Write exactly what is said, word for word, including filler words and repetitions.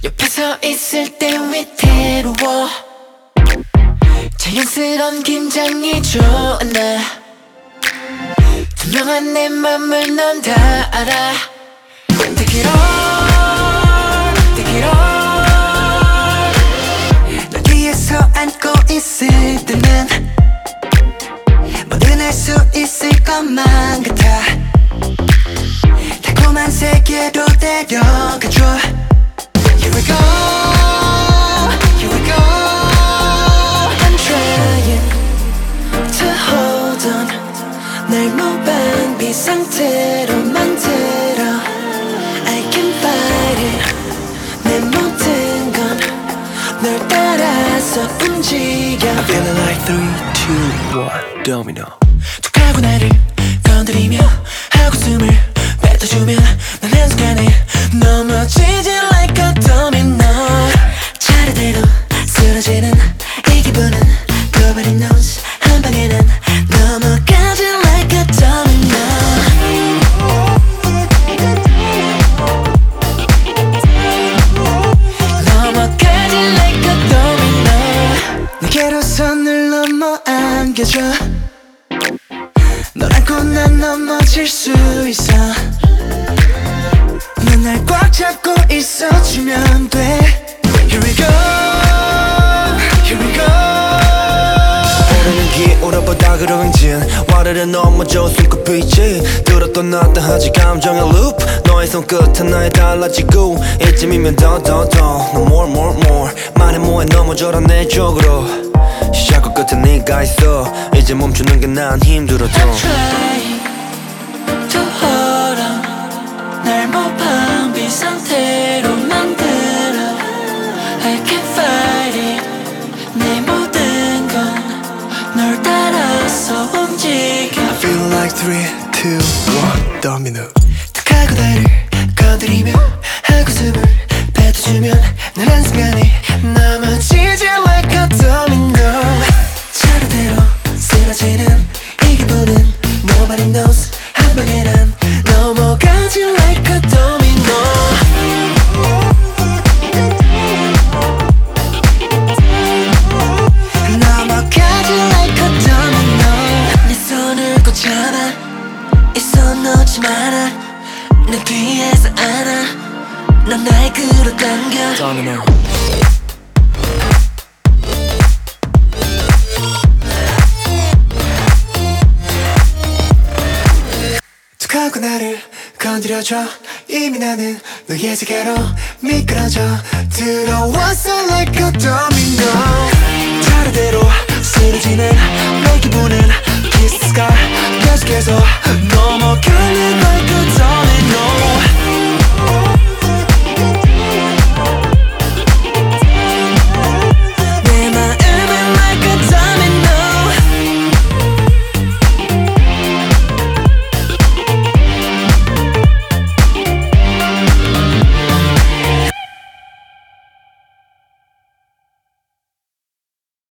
옆에 서 있을 때 위태로워. 자연스러운 긴장이 좋아. 나 투명한 내 맘을 넌 다 알아. Take it all, take it all. 널 뒤에서 안고 있을 때는 뭐든 할 수 있을 것만 같아. 달콤한 세계로 데려가줘. Here we go, here we go. I'm trying to hold on. 날 무방비 상태로 만들어. I can fight it. 내 모든 건 널 따라서 움직여. I'm feeling like three, two, one, domino. 툭 하고 나를 건드리며 하고 숨을 뱉어주면 난 한순간에 넘어지지 like a domino. 차례대로 쓰러지는 이 기분은 Nobody knows. 한 방에 난 넘어가지 like a domino. 넘어가지 like a domino. 내게로 손을 넘어 안겨줘. 널 안고 난 넘어질 수 있어. 넌 날 꽉 잡고 있어주면 돼. Here we go, here we go. 오르는 기울어보다 그러행진 와르르 넘어져 손꼽히지. 들었던 놨다 하지 감정의 loop. 너의 손끝은 나에 달라지고 이쯤이면 더 더 더 No more more more. 말해 뭐해 넘어져라 내 쪽으로. 시작과 끝에 네가 있어. 이제 멈추는 게 난 힘들어도 I'm trying to hold on. 날 무방비 상태로 만들어. I can fight it. 내 모든 건 널 따라서 움직여. I feel like three, two, one, domino. 툭 하고 나를 건드리며 하고 숨을 뱉어주면 난 한순간에 넘어지지 like a domino. 차례대로 쓰러지는 이 기분은 Nobody knows. 한 방에 난 넘어가지 like a domino. 넘어가지 like a domino. 네 손을 꼭 잡아. 이 손 놓지 마라. 내 뒤에서 안아. 넌 날 끌어당겨. domino. 툭 하고 나를 건드려줘. 이미 나는 너의 세계로 미끄러져 들어왔어 like a domino. 차례대로 쓰러지는 내 기분은 Kiss the sky. 계속해서 넘어가는